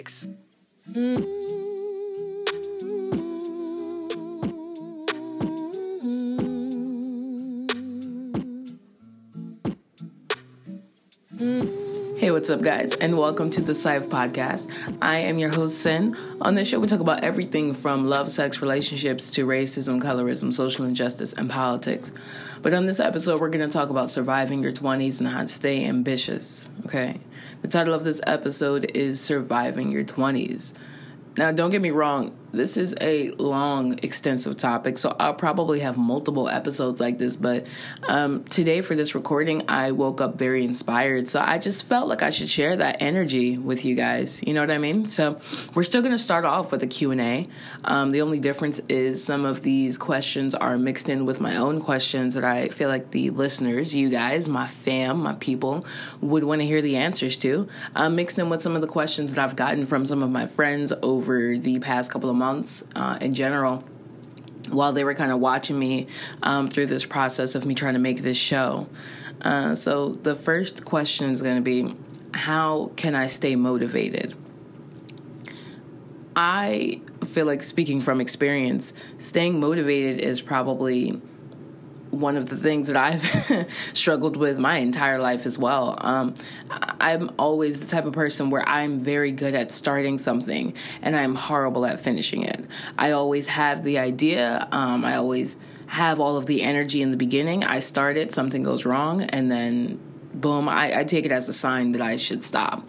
Hey, what's up, guys, and welcome to the Sive Podcast. I am your host, Sin. On this show, we talk about everything from love, sex, relationships to racism, colorism, social injustice, and politics. But on this episode, we're going to talk about surviving your 20s and how to stay ambitious, okay? The title of this episode is Surviving Your 20s. Now, don't get me wrong, this is a long, extensive topic, so I'll probably have multiple episodes like this, but today for this recording, I woke up very inspired, so I just felt like I should share that energy with you guys, you know what I mean? So we're still going to start off with a Q&A. The only difference is some of these questions are mixed in with my own questions that I feel like the listeners, you guys, my fam, my people, would want to hear the answers to. Mixed in with some of the questions that I've gotten from some of my friends over the past couple of months in general, while they were kind of watching me through this process of me trying to make this show. So the first question is going to be, how can I stay motivated? I feel like, speaking from experience, staying motivated is probably one of the things that I've struggled with my entire life as well. I'm always the type of person where I'm very good at starting something and I'm horrible at finishing it. I always have the idea. I always have all of the energy in the beginning. I start it, something goes wrong, and then boom, I take it as a sign that I should stop.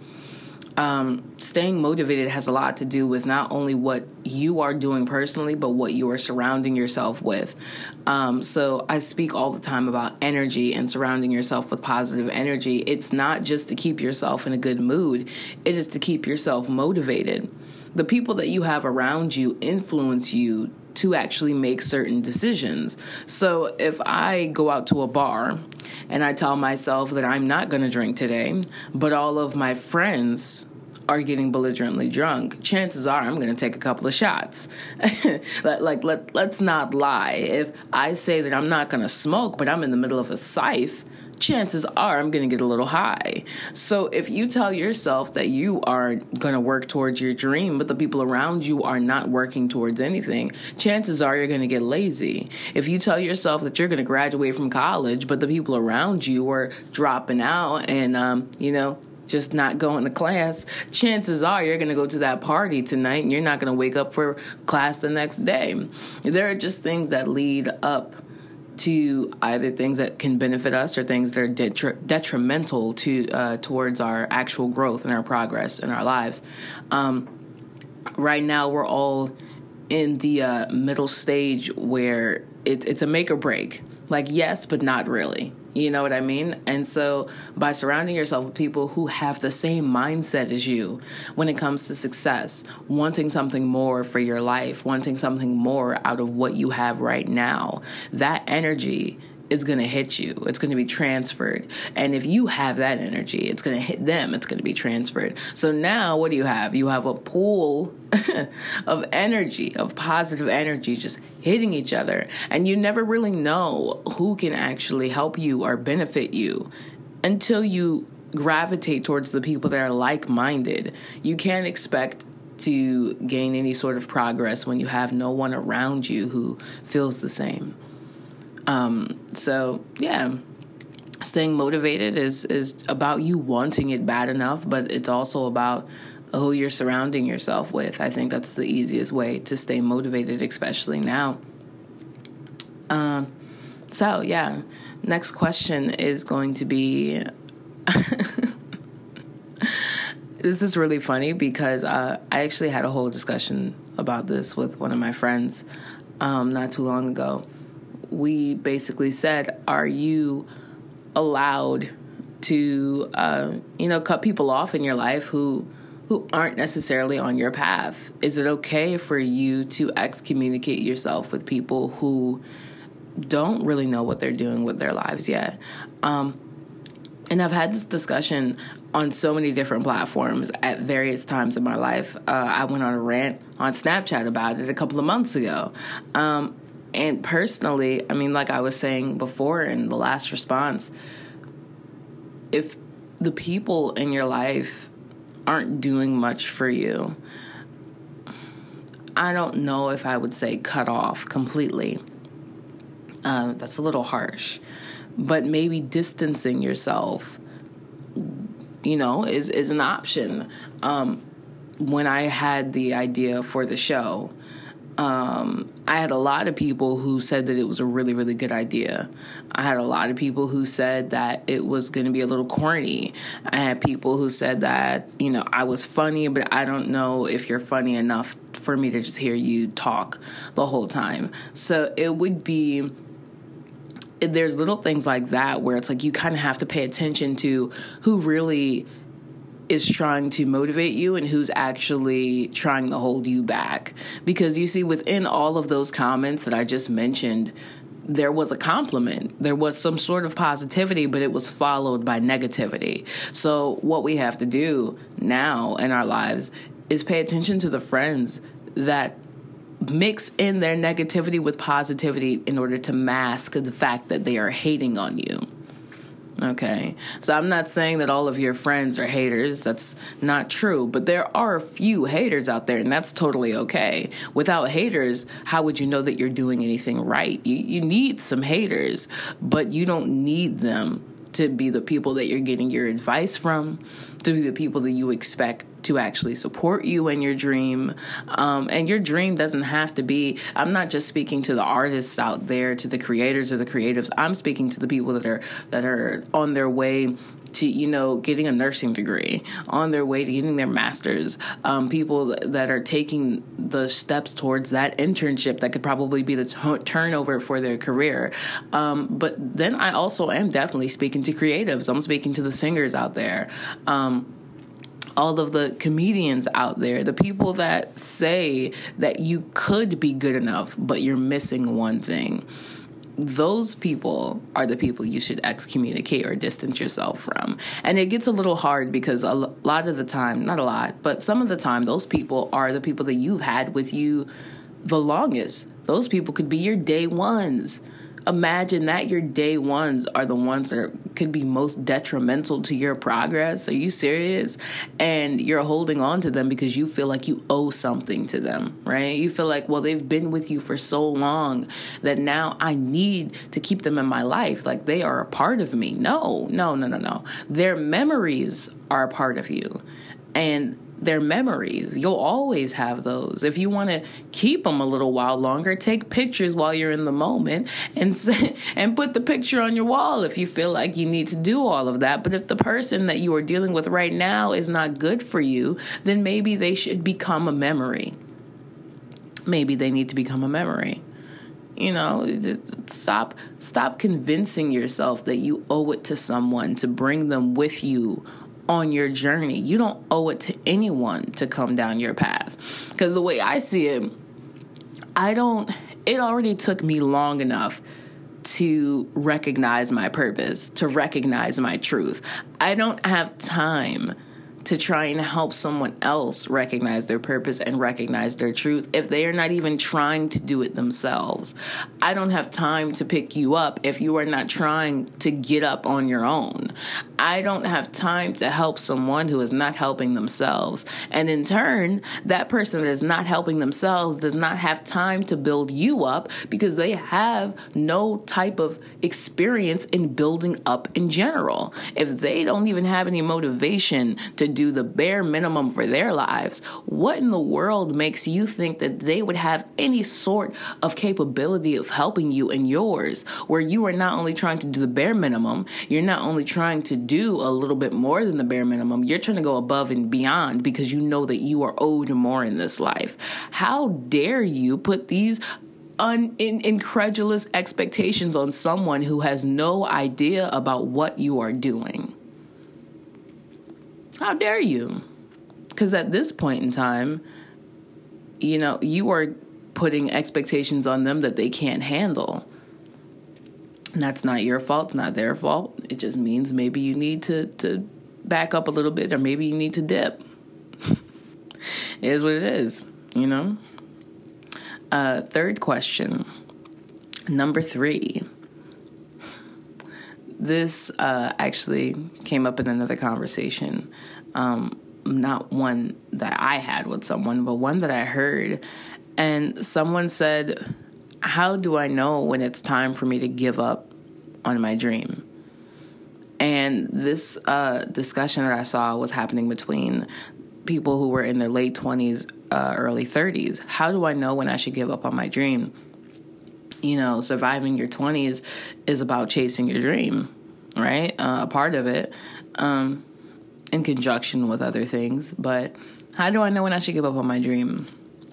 Staying motivated has a lot to do with not only what you are doing personally, but what you are surrounding yourself with. So I speak all the time about energy and surrounding yourself with positive energy. It's not just to keep yourself in a good mood. It is to keep yourself motivated. The people that you have around you influence you to actually make certain decisions. So if I go out to a bar and I tell myself that I'm not going to drink today, but all of my friends are getting belligerently drunk, chances are I'm going to take a couple of shots. Let's not lie. If I say that I'm not going to smoke, but I'm in the middle of a Sive, chances are I'm going to get a little high. So if you tell yourself that you are going to work towards your dream, but the people around you are not working towards anything, chances are you're going to get lazy. If you tell yourself that you're going to graduate from college, but the people around you are dropping out and, just not going to class, chances are you're going to go to that party tonight and you're not going to wake up for class the next day. There are just things that lead up to either things that can benefit us or things that are detrimental to towards our actual growth and our progress in our lives. Right now, we're all in the middle stage where it's a make or break. Like, yes, but not really. You know what I mean? And so by surrounding yourself with people who have the same mindset as you when it comes to success, wanting something more for your life, wanting something more out of what you have right now, that energy is going to hit you. It's going to be transferred. And if you have that energy, it's going to hit them. It's going to be transferred. So now what do you have? You have a pool of energy, of positive energy just hitting each other. And you never really know who can actually help you or benefit you until you gravitate towards the people that are like-minded. You can't expect to gain any sort of progress when you have no one around you who feels the same. Staying motivated is about you wanting it bad enough, but it's also about who you're surrounding yourself with. I think that's the easiest way to stay motivated, especially now. Next question is going to be, this is really funny because I actually had a whole discussion about this with one of my friends not too long ago. We basically said, are you allowed to, cut people off in your life who aren't necessarily on your path? Is it okay for you to excommunicate yourself with people who don't really know what they're doing with their lives yet? And I've had this discussion on so many different platforms at various times in my life. I went on a rant on Snapchat about it a couple of months ago. And personally, I mean, like I was saying before in the last response, if the people in your life aren't doing much for you, I don't know if I would say cut off completely. That's a little harsh. But maybe distancing yourself, is an option. When I had the idea for the show, I had a lot of people who said that it was a really, really good idea. I had a lot of people who said that it was going to be a little corny. I had people who said that, I was funny, but I don't know if you're funny enough for me to just hear you talk the whole time. So there's little things like that where it's like you kind of have to pay attention to who really is trying to motivate you and who's actually trying to hold you back. Because you see, within all of those comments that I just mentioned, there was a compliment. There was some sort of positivity, but it was followed by negativity. So what we have to do now in our lives is pay attention to the friends that mix in their negativity with positivity in order to mask the fact that they are hating on you. Okay, so I'm not saying that all of your friends are haters. That's not true. But there are a few haters out there, and that's totally okay. Without haters, how would you know that you're doing anything right? You need some haters, but you don't need them to be the people that you're getting your advice from, to be the people that you expect to actually support you in your dream. And your dream doesn't have to be, I'm not just speaking to the artists out there, to the creators or the creatives. I'm speaking to the people that are on their way to, getting a nursing degree, on their way to getting their master's, people that are taking the steps towards that internship that could probably be the turnover for their career. But then I also am definitely speaking to creatives. I'm speaking to the singers out there. All of the comedians out there, the people that say that you could be good enough, but you're missing one thing. Those people are the people you should excommunicate or distance yourself from. And it gets a little hard because a lot of the time, not a lot, but some of the time, those people are the people that you've had with you the longest. Those people could be your day ones. Imagine that your day ones are the ones that could be most detrimental to your progress. Are you serious? And you're holding on to them because you feel like you owe something to them, right? You feel like, well, they've been with you for so long that now I need to keep them in my life. Like they are a part of me. No. Their memories are a part of you. And their memories, you'll always have those. If you want to keep them a little while longer, take pictures while you're in the moment and put the picture on your wall if you feel like you need to do all of that. But if the person that you are dealing with right now is not good for you, then maybe they should become a memory. Maybe they need to become a memory. Stop convincing yourself that you owe it to someone to bring them with you on your journey. You don't owe it to anyone to come down your path. Because the way I see it, it already took me long enough to recognize my purpose, to recognize my truth. I don't have time to try and help someone else recognize their purpose and recognize their truth if they are not even trying to do it themselves. I don't have time to pick you up if you are not trying to get up on your own. I don't have time to help someone who is not helping themselves. And in turn, that person that is not helping themselves does not have time to build you up because they have no type of experience in building up in general. If they don't even have any motivation to do the bare minimum for their lives, what in the world makes you think that they would have any sort of capability of helping you in yours, where you are not only trying to do the bare minimum, you're not only trying to do a little bit more than the bare minimum, you're trying to go above and beyond because you know that you are owed more in this life. How dare you put these incredulous expectations on someone who has no idea about what you are doing? How dare you? Because at this point in time, you are putting expectations on them that they can't handle. And that's not your fault, not their fault. It just means maybe you need to back up a little bit, or maybe you need to dip. It is what it is, Third question, number 3. This actually came up in another conversation. not one that I had with someone, but one that I heard. And someone said, how do I know when it's time for me to give up on my dream? And this discussion that I saw was happening between people who were in their late 20s, early 30s. How do I know when I should give up on my dream? You know, surviving your 20s is about chasing your dream, right? A part of it, in conjunction with other things. But how do I know when I should give up on my dream?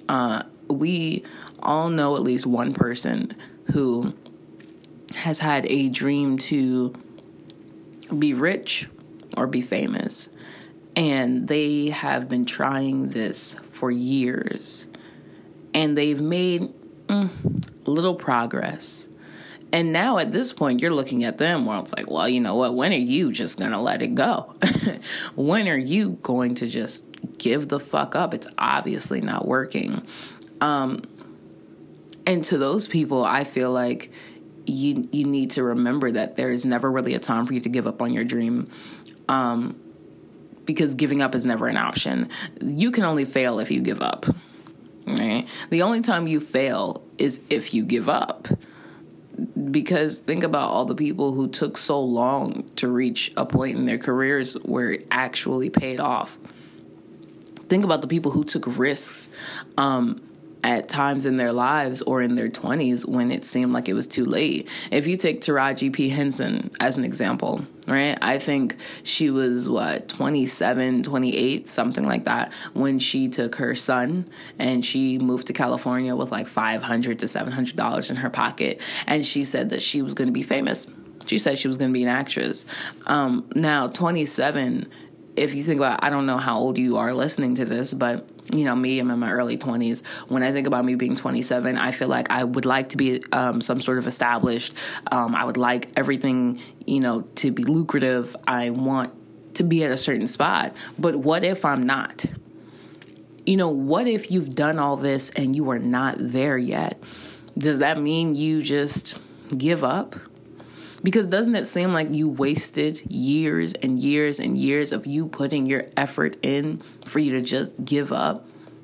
We all know at least one person who has had a dream to be rich or be famous. And they have been trying this for years. And they've made little progress. And now at this point, you're looking at them where it's like, well, you know what? When are you just going to let it go? When are you going to just give the fuck up? It's obviously not working. And to those people, I feel like you need to remember that there is never really a time for you to give up on your dream. Because giving up is never an option. You can only fail if you give up. Right? The only time you fail is if you give up. Because think about all the people who took so long to reach a point in their careers where it actually paid off. Think about the people who took risks at times in their lives or in their 20s when it seemed like it was too late. If you take Taraji P. Henson as an example, right? I think she was, 27, 28, something like that, when she took her son and she moved to California with like $500 to $700 in her pocket. And she said that she was going to be famous. She said she was going to be an actress. Now, 27, if you think about, I don't know how old you are listening to this, but you know, me, I'm in my early 20s. When I think about me being 27, I feel like I would like to be some sort of established. I would like everything, you know, to be lucrative. I want to be at a certain spot. But what if I'm not? You know, what if you've done all this and you are not there yet? Does that mean you just give up? Because doesn't it seem like you wasted years and years and years of you putting your effort in for you to just give up?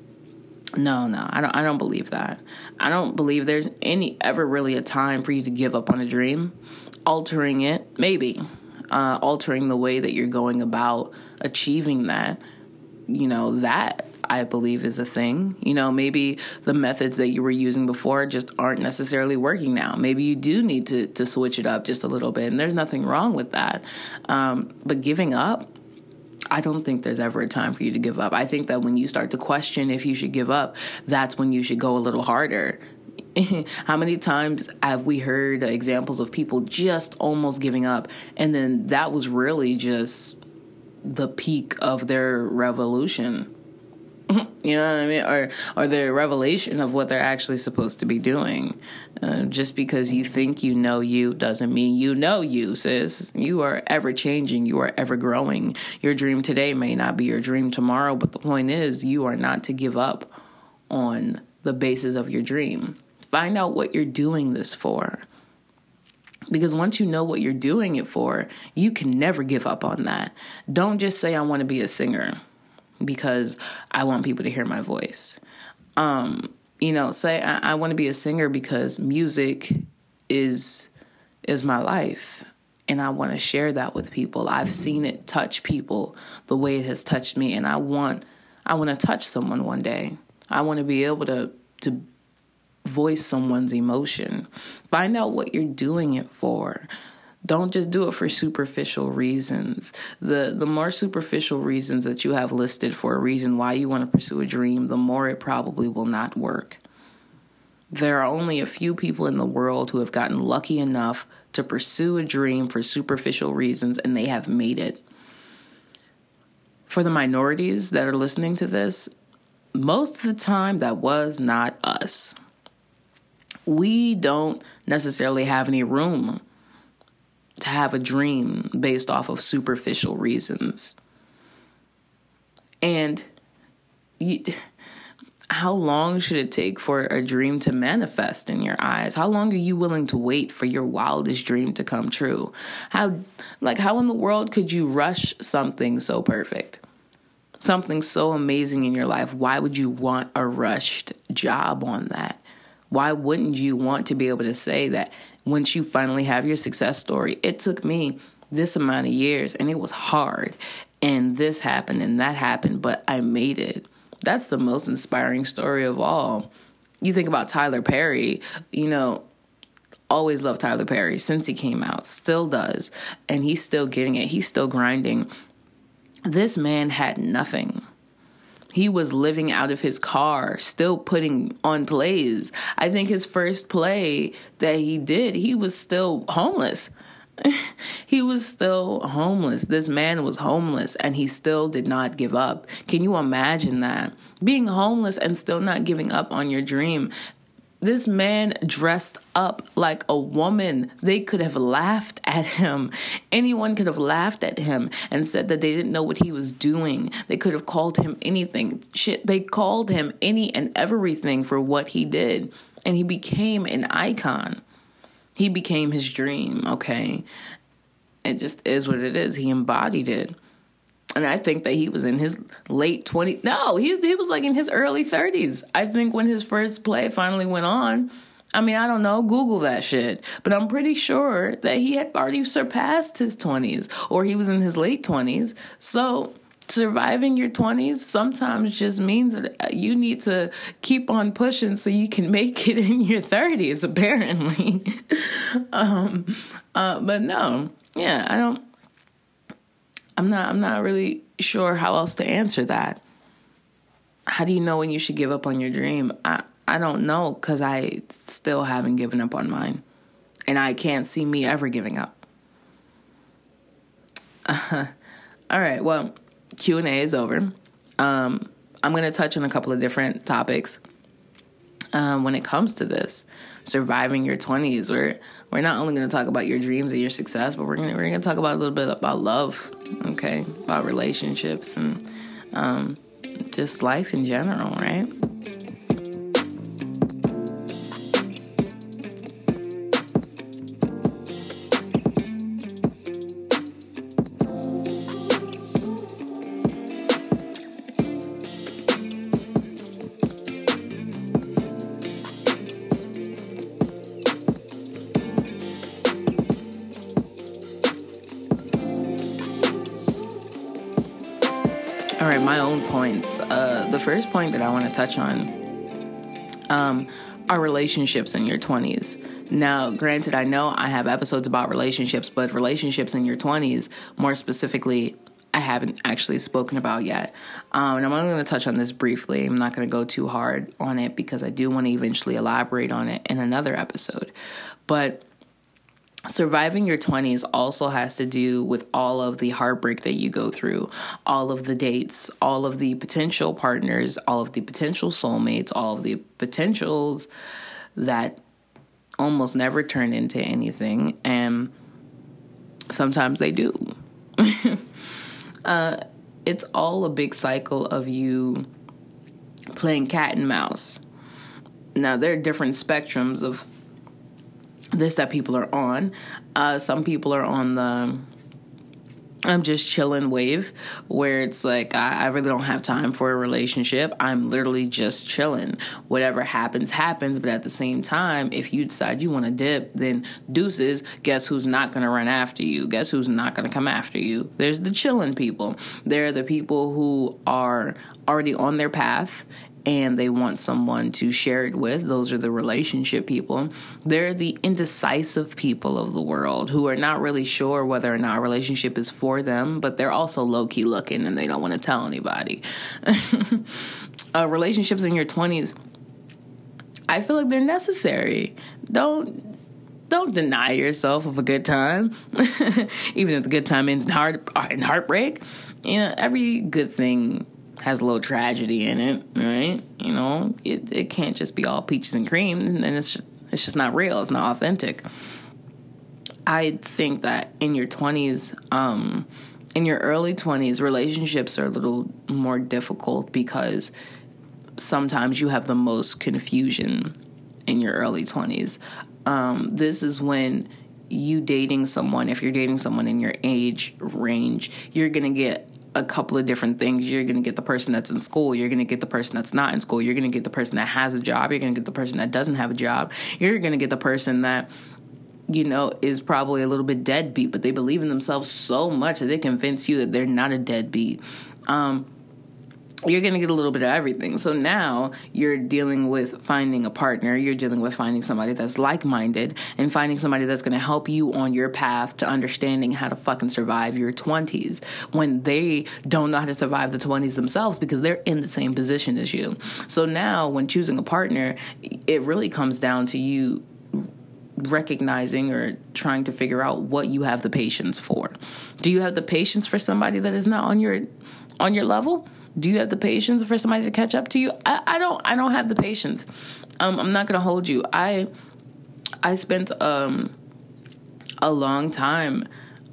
No, I don't believe that. I don't believe there's ever really a time for you to give up on a dream. Altering it, maybe. Altering the way that you're going about achieving that, you know, that I believe is a thing. You know, maybe the methods that you were using before just aren't necessarily working now. Maybe you do need to switch it up just a little bit, and there's nothing wrong with that. But giving up, I don't think there's ever a time for you to give up. I think that when you start to question if you should give up, that's when you should go a little harder. How many times have we heard examples of people just almost giving up, and then that was really just the peak of their revolution? You know what I mean? Or the revelation of what they're actually supposed to be doing. Just because you think you know you doesn't mean you know you, sis. You are ever changing. You are ever growing. Your dream today may not be your dream tomorrow, but the point is you are not to give up on the basis of your dream. Find out what you're doing this for. Because once you know what you're doing it for, you can never give up on that. Don't just say, I want to be a singer because I want people to hear my voice. You know, say I want to be a singer because music is my life, and I want to share that with people. I've seen it touch people the way it has touched me, and I want to touch someone one day. I want to be able to voice someone's emotion. Find out what you're doing it for. Don't just do it for superficial reasons. The more superficial reasons that you have listed for a reason why you want to pursue a dream, the more it probably will not work. There are only a few people in the world who have gotten lucky enough to pursue a dream for superficial reasons, and they have made it. For the minorities that are listening to this, most of the time that was not us. We don't necessarily have any room to have a dream based off of superficial reasons. And how long should it take for a dream to manifest in your eyes? How long are you willing to wait for your wildest dream to come true? How in the world could you rush something so perfect? something so amazing in your life, why would you want a rushed job on that? Why wouldn't you want to be able to say that once you finally have your success story, it took me this amount of years and it was hard and this happened and that happened, but I made it. That's the most inspiring story of all. You think about Tyler Perry, always loved Tyler Perry since he came out, still does, and he's still getting it. He's still grinding. This man had nothing. He was living out of his car, still putting on plays. I think his first play that he did, he was still homeless. He was still homeless. This man was homeless and he still did not give up. Can you imagine that? Being homeless and still not giving up on your dream. This man dressed up like a woman. They could have laughed at him. Anyone could have laughed at him and said that they didn't know what he was doing. They could have called him anything. Shit, they called him any and everything for what he did. And he became an icon. He became his dream, okay? It just is what it is. He embodied it. And I think that he was in his late 20s. No, he was like in his early 30s. I think when his first play finally went on. I mean, I don't know. Google that shit. But I'm pretty sure that he had already surpassed his 20s. Or he was in his late 20s. So surviving your 20s sometimes just means that you need to keep on pushing so you can make it in your 30s, apparently. But no. Yeah, I'm not really sure how else to answer that. How do you know when you should give up on your dream? I don't know, because I still haven't given up on mine. And I can't see me ever giving up. All right, well, Q&A is over. I'm going to touch on a couple of different topics when it comes to this. Surviving your 20s. We're not only going to talk about your dreams and your success, but we're going to talk about a little bit about love, okay? About relationships and just life in general, right? All right, my own points. The first point that I want to touch on are relationships in your 20s. Now, granted, I know I have episodes about relationships, but relationships in your 20s, more specifically, I haven't actually spoken about yet. And I'm only going to touch on this briefly. I'm not going to go too hard on it because I do want to eventually elaborate on it in another episode. But surviving your 20s also has to do with all of the heartbreak that you go through, all of the dates, all of the potential partners, all of the potential soulmates, all of the potentials that almost never turn into anything. And sometimes they do. It's all a big cycle of you playing cat and mouse. Now, there are different spectrums of this that people are on. Some people are on the I'm just chilling wave, where it's like I really don't have time for a relationship. I'm literally just chilling. Whatever happens, happens. But at the same time, if you decide you want to dip, then deuces. Guess who's not going to run after you? Guess who's not going to come after you? There's the chilling people. There are the people who are already on their path and they want someone to share it with. Those are the relationship people. They're the indecisive people of the world who are not really sure whether or not a relationship is for them, but they're also low-key looking and they don't want to tell anybody. Relationships in your 20s, I feel like they're necessary. Don't deny yourself of a good time, even if the good time ends in heartbreak. You know, every good thing has a little tragedy in it, right? You know, it can't just be all peaches and cream, and then it's just not real. It's not authentic. I think that in your 20s, in your early 20s, relationships are a little more difficult because sometimes you have the most confusion in your early 20s. This is when you dating someone, if you're dating someone in your age range, you're going to get a couple of different things. You're going to get the person that's in school. You're going to get the person that's not in school. You're going to get the person that has a job. You're going to get the person that doesn't have a job. You're going to get the person that, is probably a little bit deadbeat, but they believe in themselves so much that they convince you that they're not a deadbeat. You're going to get a little bit of everything. So now you're dealing with finding a partner. You're dealing with finding somebody that's like-minded and finding somebody that's going to help you on your path to understanding how to fucking survive your 20s when they don't know how to survive the 20s themselves because they're in the same position as you. So now when choosing a partner, it really comes down to you recognizing or trying to figure out what you have the patience for. Do you have the patience for somebody that is not on your level? Do you have the patience for somebody to catch up to you? I don't have the patience. I'm not going to hold you. I spent a long time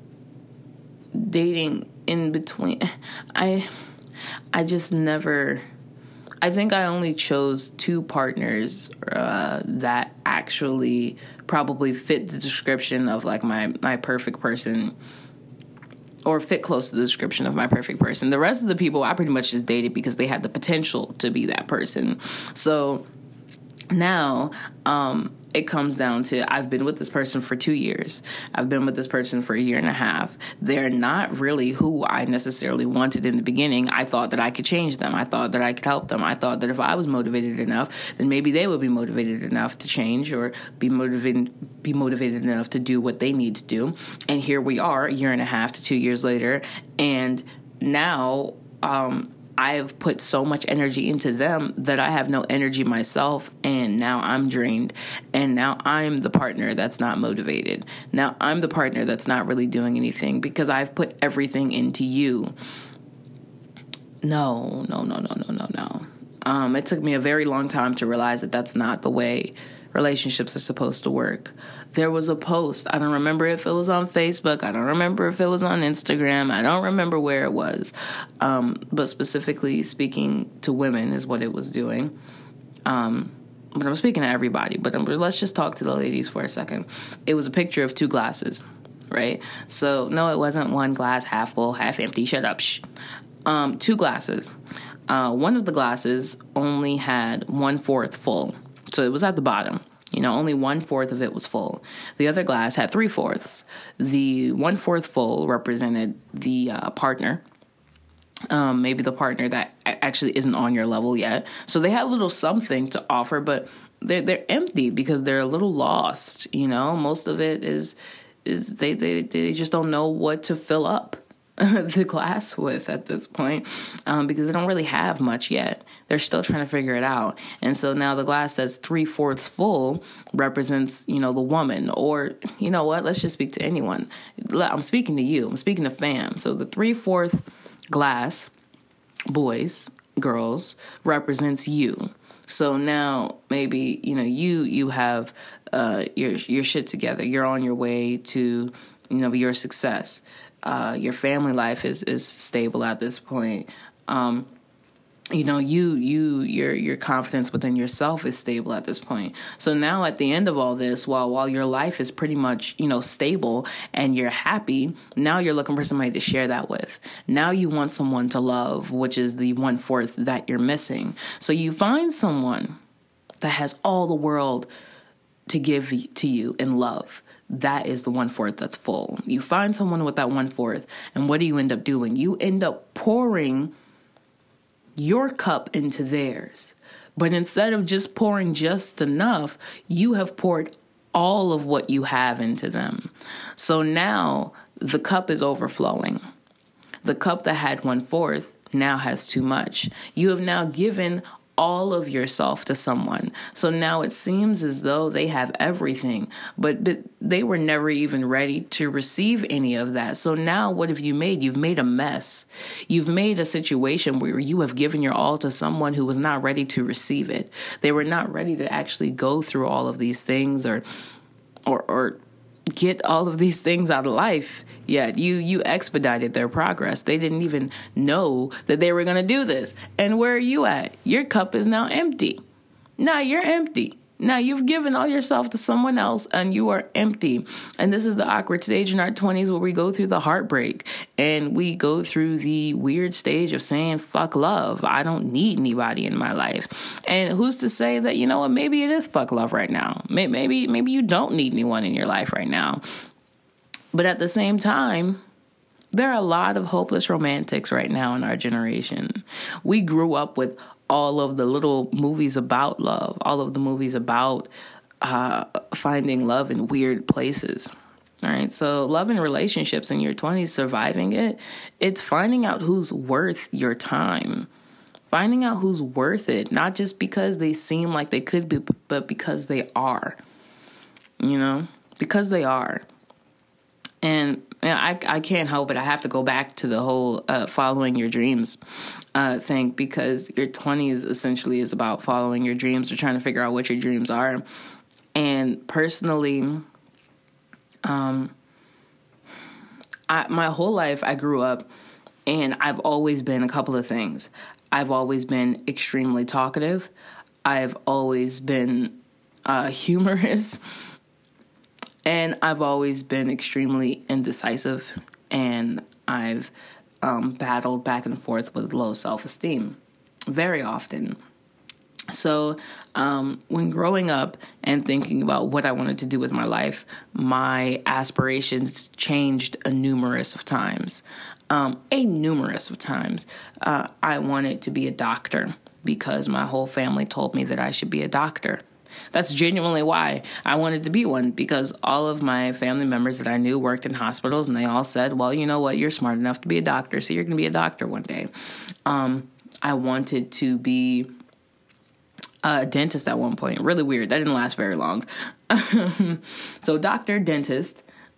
dating in between. I just never. I think I only chose 2 partners that actually probably fit the description of like my perfect person, or fit close to the description of my perfect person. The rest of the people I pretty much just dated because they had the potential to be that person. So now it comes down to I've been with this person for 2 years. I've been with this person for 1.5 years. They're not really who I necessarily wanted in the beginning. I thought that I could change them. I thought that I could help them. I thought that if I was motivated enough, then maybe they would be motivated enough to change or be motivated enough to do what they need to do. And here we are 1.5 years to 2 years later. And now, I've put so much energy into them that I have no energy myself, and now I'm drained, and now I'm the partner that's not motivated. Now I'm the partner that's not really doing anything because I've put everything into you. No. It took me a very long time to realize that that's not the way relationships are supposed to work. There was a post. I don't remember if it was on Facebook. I don't remember if it was on Instagram. I don't remember where it was. But specifically speaking to women is what it was doing. But I'm speaking to everybody. But let's just talk to the ladies for a second. It was a picture of 2 glasses, right? So, no, it wasn't 1 glass, half full, half empty. Shut up. 2 glasses. One of the glasses only had 1/4 full. So it was at the bottom. Only 1/4 of it was full. The other glass had 3/4. The 1/4 full represented the partner. Maybe the partner that actually isn't on your level yet. So they have a little something to offer, but they're empty because they're a little lost. Most of it is they just don't know what to fill up the glass with at this point, because they don't really have much yet. They're still trying to figure it out. And so now the glass that's 3/4 full represents, the woman, or you know what? Let's just speak to anyone. I'm speaking to you. I'm speaking to fam. So the 3/4 glass, boys, girls, represents you. So now maybe, you have your shit together. You're on your way to, your success. Your family life is stable at this point. Your confidence within yourself is stable at this point. So now at the end of all this, while your life is pretty much, stable and you're happy, now you're looking for somebody to share that with. Now you want someone to love, which is the 1/4 that you're missing. So you find someone that has all the world to give to you in love. That is the 1/4 that's full. You find someone with that 1/4, and what do you end up doing? You end up pouring your cup into theirs. But instead of just pouring just enough, you have poured all of what you have into them. So now the cup is overflowing. The cup that had 1/4 now has too much. You have now given all of yourself to someone. So now it seems as though they have everything, but they were never even ready to receive any of that. So now what have you made? You've made a mess. You've made a situation where you have given your all to someone who was not ready to receive it. They were not ready to actually go through all of these things or get all of these things out of life yet. You expedited their progress. They didn't even know that they were going to do this. And where are you at? Your cup is now empty. Now you're empty. Now you've given all yourself to someone else and you are empty. And this is the awkward stage in our 20s where we go through the heartbreak and we go through the weird stage of saying, fuck love. I don't need anybody in my life. And who's to say that, you know what, maybe it is fuck love right now. Maybe you don't need anyone in your life right now. But at the same time, there are a lot of hopeless romantics right now in our generation. We grew up with all of the little movies about love, all of the movies about finding love in weird places. All right. So love in relationships in your 20s, surviving it, it's finding out who's worth your time, finding out who's worth it, not just because they seem like they could be, but because they are, because they are. And I can't help it. I have to go back to the whole following your dreams thing, because your 20s essentially is about following your dreams or trying to figure out what your dreams are. And personally, my whole life I grew up and I've always been a couple of things. I've always been extremely talkative. I've always been humorous. And I've always been extremely indecisive, and I've battled back and forth with low self-esteem very often. So when growing up and thinking about what I wanted to do with my life, my aspirations changed a numerous of times. I wanted to be a doctor because my whole family told me that I should be a doctor. That's genuinely why I wanted to be one, because all of my family members that I knew worked in hospitals, and they all said, well, you know what, you're smart enough to be a doctor, so you're going to be a doctor one day. I wanted to be a dentist at one point. Really weird. That didn't last very long. So doctor, dentist.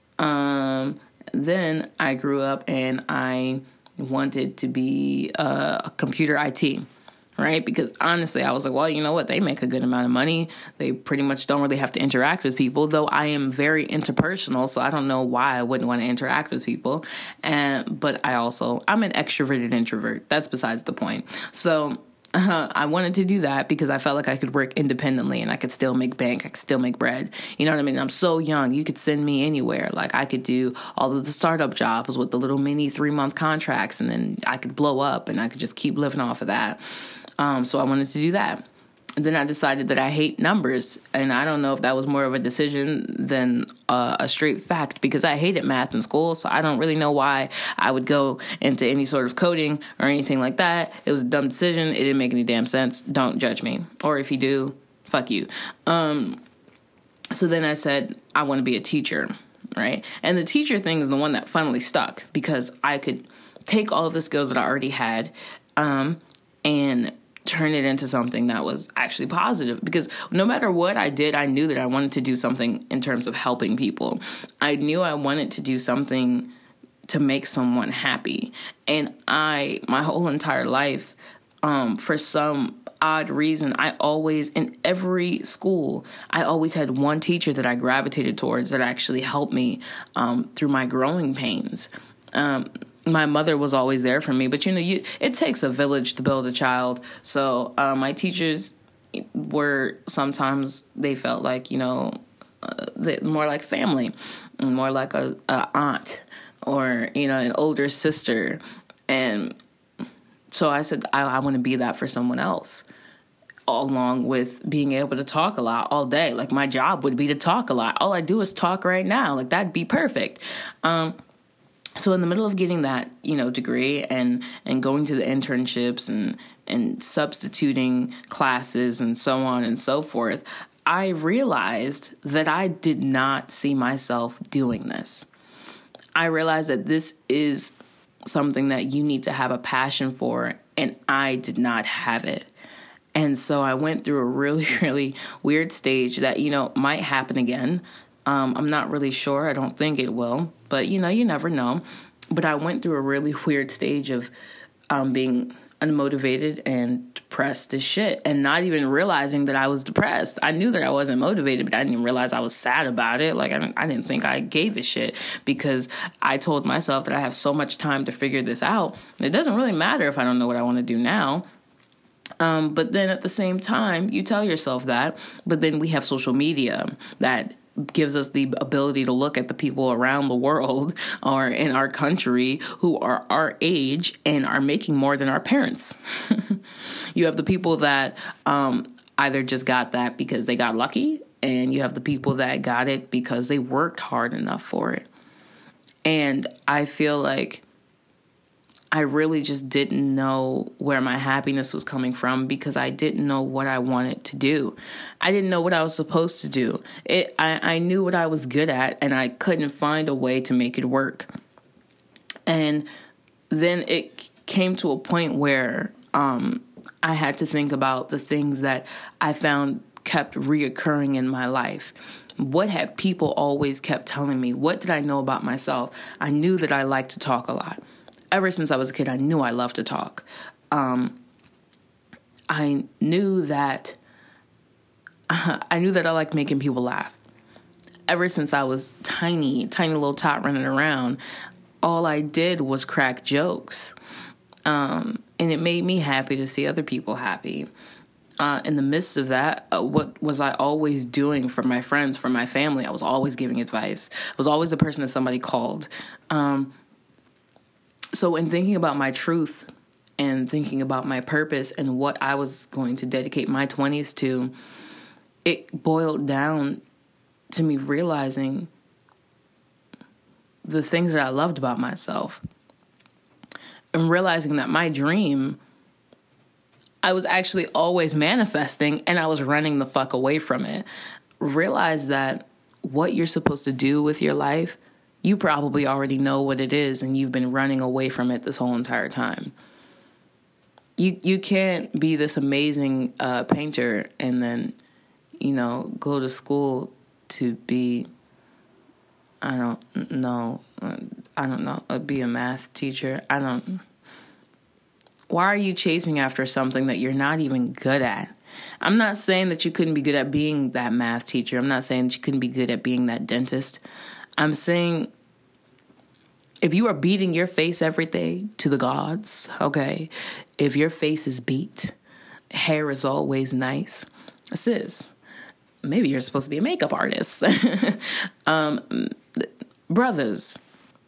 Then I grew up and I wanted to be a computer IT. Right? Because honestly, I was like, well, you know what? They make a good amount of money. They pretty much don't really have to interact with people, though I am very interpersonal. So I don't know why I wouldn't want to interact with people. But I'm an extroverted introvert. That's besides the point. So I wanted to do that because I felt like I could work independently and I could still make bank. I could still make bread. You know what I mean? I'm so young. You could send me anywhere. Like I could do all of the startup jobs with the little mini 3-month contracts, and then I could blow up and I could just keep living off of that. So I wanted to do that. And then I decided that I hate numbers. And I don't know if that was more of a decision than a straight fact, because I hated math in school. So I don't really know why I would go into any sort of coding or anything like that. It was a dumb decision. It didn't make any damn sense. Don't judge me. Or if you do, fuck you. So then I said, I want to be a teacher. Right. And the teacher thing is the one that finally stuck, because I could take all of the skills that I already had and turn it into something that was actually positive. Because no matter what I did, I knew that I wanted to do something in terms of helping people. I knew I wanted to do something to make someone happy. And my whole entire life, for some odd reason, in every school, I always had one teacher that I gravitated towards that actually helped me through my growing pains. My mother was always there for me, but it takes a village to build a child. So my teachers were sometimes, they felt like, more like family, more like a aunt or, an older sister. And so I said, I want to be that for someone else, along with being able to talk a lot all day. Like my job would be to talk a lot. All I do is talk right now. Like that'd be perfect. So in the middle of getting that, degree and going to the internships and substituting classes and so on and so forth, I realized that I did not see myself doing this. I realized that this is something that you need to have a passion for, and I did not have it. And so I went through a really, really weird stage that, might happen again. I'm not really sure. I don't think it will. But, you never know. But I went through a really weird stage of being unmotivated and depressed as shit, and not even realizing that I was depressed. I knew that I wasn't motivated, but I didn't realize I was sad about it. Like, I didn't think I gave a shit, because I told myself that I have so much time to figure this out. It doesn't really matter if I don't know what I want to do now. But then at the same time, you tell yourself that, but then we have social media that gives us the ability to look at the people around the world or in our country who are our age and are making more than our parents. You have the people that either just got that because they got lucky, and you have the people that got it because they worked hard enough for it. And I feel like I really just didn't know where my happiness was coming from because I didn't know what I wanted to do. I didn't know what I was supposed to do. I knew what I was good at, and I couldn't find a way to make it work. And then it came to a point where I had to think about the things that I found kept reoccurring in my life. What had people always kept telling me? What did I know about myself? I knew that I liked to talk a lot. Ever since I was a kid, I knew I loved to talk. I knew that I liked making people laugh. Ever since I was tiny little tot running around, all I did was crack jokes. And it made me happy to see other people happy. In the midst of that, what was I always doing for my friends, for my family? I was always giving advice. I was always the person that somebody called. So in thinking about my truth and thinking about my purpose and what I was going to dedicate my 20s to, it boiled down to me realizing the things that I loved about myself and realizing that my dream, I was actually always manifesting and I was running the fuck away from it. Realize that what you're supposed to do with your life, you probably already know what it is and you've been running away from it this whole entire time. You can't be this amazing painter and then, go to school to be, I don't know, be a math teacher. Why are you chasing after something that you're not even good at? I'm not saying that you couldn't be good at being that math teacher. I'm not saying that you couldn't be good at being that dentist. I'm saying if you are beating your face every day to the gods, okay, if your face is beat, hair is always nice, sis, maybe you're supposed to be a makeup artist. Brothers,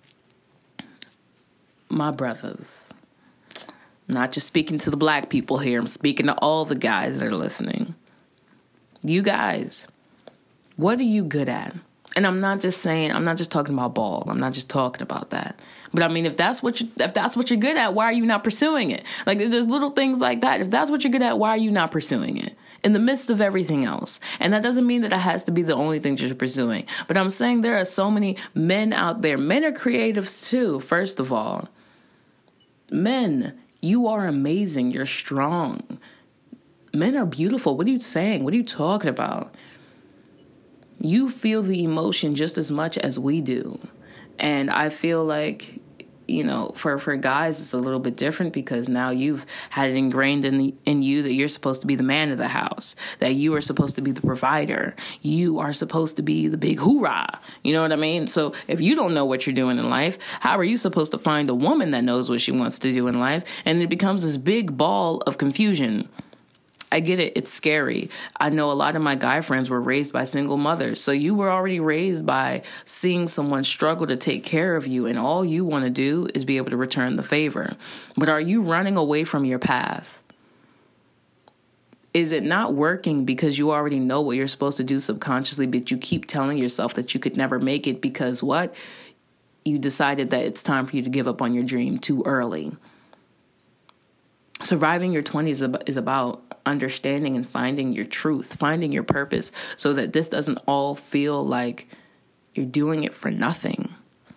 my brothers, I'm not just speaking to the black people here. I'm speaking to all the guys that are listening. You guys, what are you good at? And I'm not just talking about ball. I'm not just talking about that. But I mean, if that's what you're good at, why are you not pursuing it? Like, there's little things like that. If that's what you're good at, why are you not pursuing it in the midst of everything else? And that doesn't mean that it has to be the only thing that you're pursuing. But I'm saying there are so many men out there. Men are creatives too, first of all. Men, you are amazing. You're strong. Men are beautiful. What are you saying? What are you talking about? You feel the emotion just as much as we do. And I feel like, for guys, it's a little bit different because now you've had it ingrained in you that you're supposed to be the man of the house, that you are supposed to be the provider. You are supposed to be the big hoorah. You know what I mean? So if you don't know what you're doing in life, how are you supposed to find a woman that knows what she wants to do in life? And it becomes this big ball of confusion. I get it. It's scary. I know a lot of my guy friends were raised by single mothers. So you were already raised by seeing someone struggle to take care of you, and all you want to do is be able to return the favor. But are you running away from your path? Is it not working because you already know what you're supposed to do subconsciously, but you keep telling yourself that you could never make it because what? You decided that it's time for you to give up on your dream too early. Surviving your 20s is about understanding and finding your truth, finding your purpose, so that this doesn't all feel like you're doing it for nothing.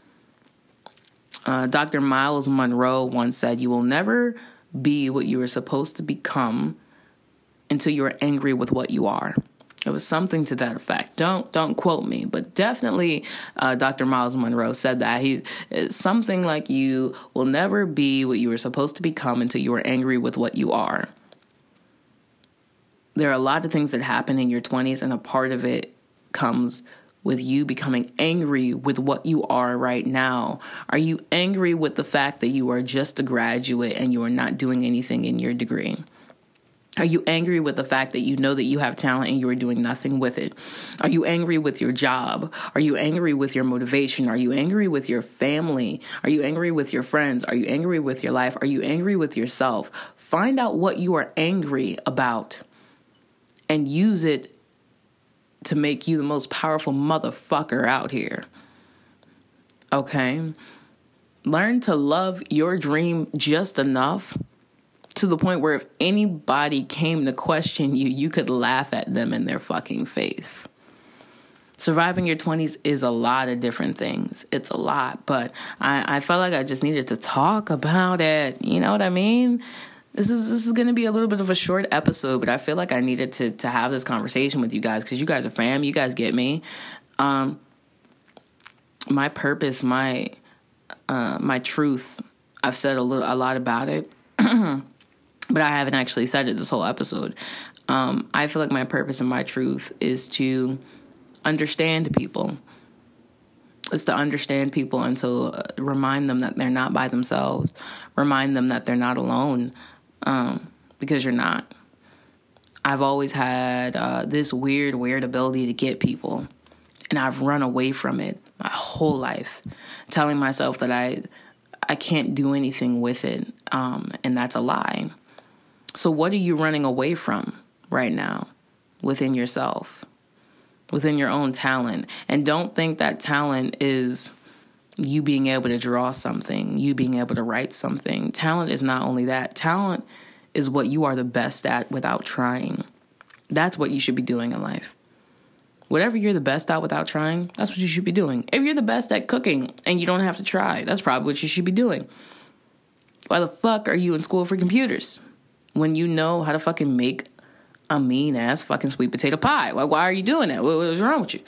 Dr. Miles Monroe once said, "You will never be what you are supposed to become until you are angry with what you are." It was something to that effect. Don't quote me, but definitely Dr. Miles Monroe said that. It's something like, you will never be what you were supposed to become until you are angry with what you are. There are a lot of things that happen in your 20s, and a part of it comes with you becoming angry with what you are right now. Are you angry with the fact that you are just a graduate and you are not doing anything in your degree? Are you angry with the fact that you know that you have talent and you are doing nothing with it? Are you angry with your job? Are you angry with your motivation? Are you angry with your family? Are you angry with your friends? Are you angry with your life? Are you angry with yourself? Find out what you are angry about and use it to make you the most powerful motherfucker out here. Okay? Learn to love your dream just enough to the point where if anybody came to question you, you could laugh at them in their fucking face. Surviving your 20s is a lot of different things. It's a lot, but I felt like I just needed to talk about it. You know what I mean? This is going to be a little bit of a short episode, but I feel like I needed to have this conversation with you guys because you guys are fam. You guys get me. My purpose, my truth. I've said a lot about it. But I haven't actually said it this whole episode. I feel like my purpose and my truth is to understand people. It's to understand people and to remind them that they're not by themselves. Remind them that they're not alone, because you're not. I've always had this weird ability to get people. And I've run away from it my whole life, telling myself that I can't do anything with it. And that's a lie. So what are you running away from right now within yourself, within your own talent? And don't think that talent is you being able to draw something, you being able to write something. Talent is not only that. Talent is what you are the best at without trying. That's what you should be doing in life. Whatever you're the best at without trying, that's what you should be doing. If you're the best at cooking and you don't have to try, that's probably what you should be doing. Why the fuck are you in school for computers when you know how to fucking make a mean-ass fucking sweet potato pie? Why are you doing that? What's wrong with you?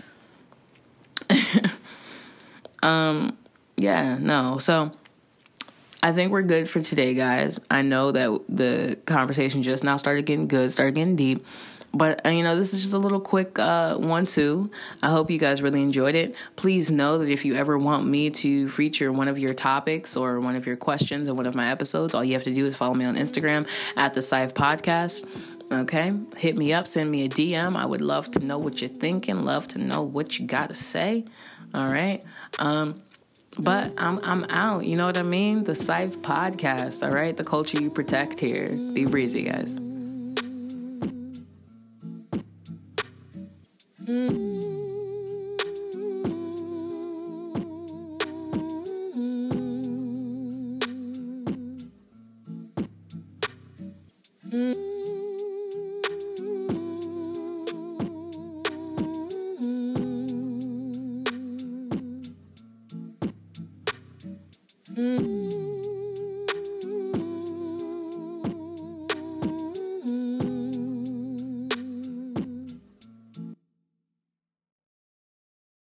Yeah, no. So I think we're good for today, guys. I know that the conversation just now started getting good, started getting deep. But, this is just a little quick 1-2. I hope you guys really enjoyed it. Please know that if you ever want me to feature one of your topics or one of your questions in one of my episodes, all you have to do is follow me on Instagram at the Scythe Podcast. Okay? Hit me up. Send me a DM. I would love to know what you're thinking. Love to know what you got to say. All right? But I'm out. You know what I mean? The Scythe Podcast. All right? The culture you protect here. Be breezy, guys.